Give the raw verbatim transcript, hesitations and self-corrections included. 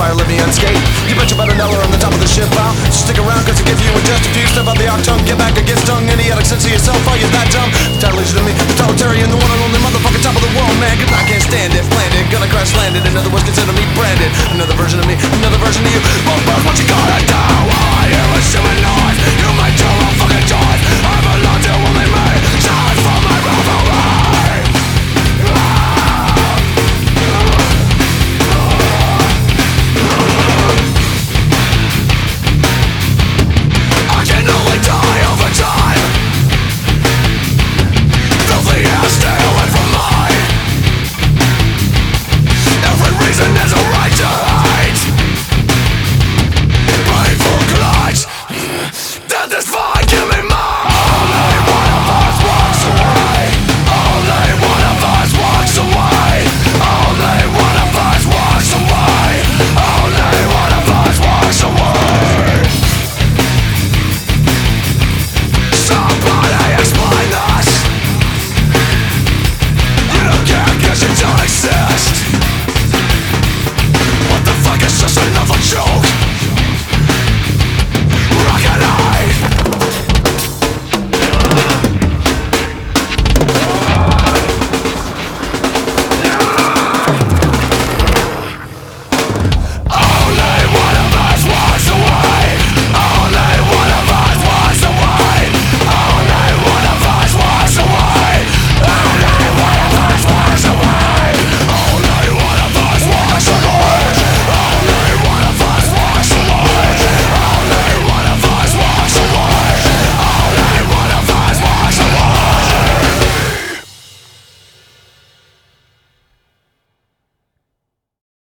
fire, let me unscathed. You bet you better know we're on the top of the ship, pal. So stick around, cause I give you in just a few. Step out the octung, get back or get stung. Idiotic sense of yourself, are you that dumb? Totally to me, totalitarian, the one and only motherfucking top of the world, man. Cause I can't stand it, planned it, gonna crash landed. In other words, consider me branded. Another version of me, another version of you.